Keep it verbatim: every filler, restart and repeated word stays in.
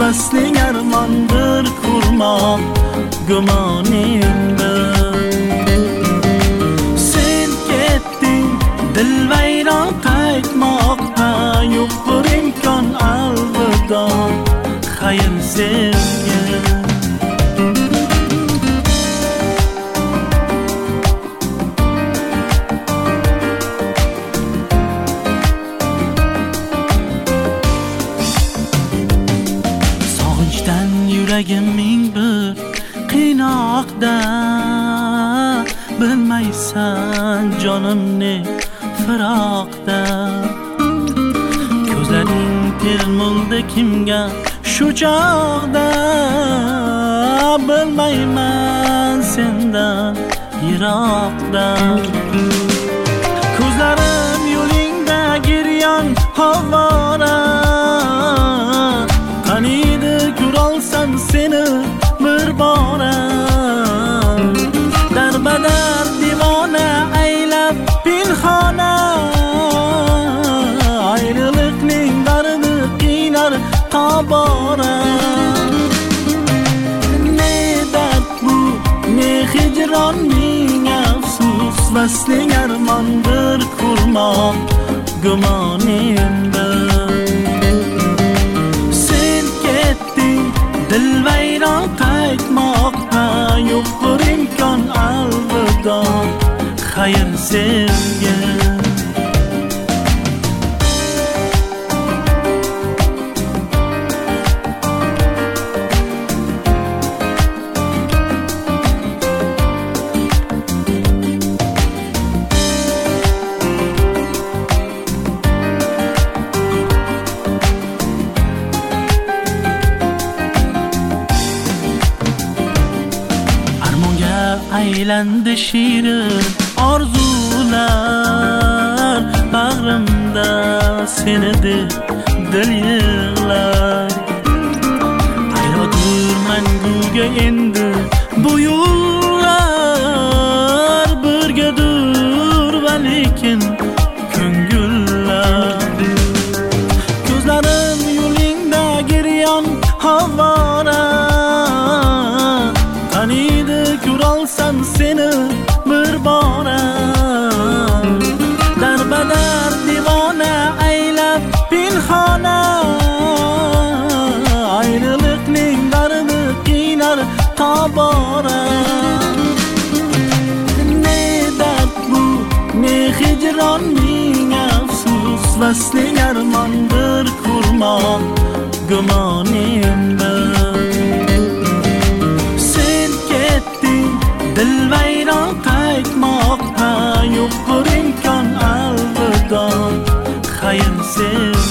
vasling armondir kurmoq gumoningda. Sen ketding dilvayron qaytmoqqa, yo'q bir imkon alvido xayr senga. Sog'inchdan yuragim ming bir qiynoqda, bilmaysan jonim ne firoqda. Ko'zlaring termuldi kimga shu chog'da, bilmayman sendan yiroqda. Ko'zlarim yo'lingda giryon havora, qaniydi ko'rolsam seni bir bora. Darbadar divona aylab pinhona, ayriliqning dardi qiynar tobora. Ne dard bu, ne hijronning afsus, vasling armondir kurmoq gumoningda. Sen ketding dilvayron qaytmoqqa, yo'q bir imkon alvido xayr senga. Aylandi shirin orzular, bag'rimda seni deb dil yig'lar. Ayroqdir manguga endi bu yo'llar, birgadir va lekin ko'ngillar. Ko'zlarim yo'lingda giryon havora, qaniydi ko'rolsam seni bir bora. Darbadar divona aylab pinhona, ayriliqning dardi qiynar tobora. Ne dard bu, ne hijronning afsus, vasling armondir kurmoq gumoningda. Dilvayron qaytmoqqa, yo'q bir imkon alvido xayr senga.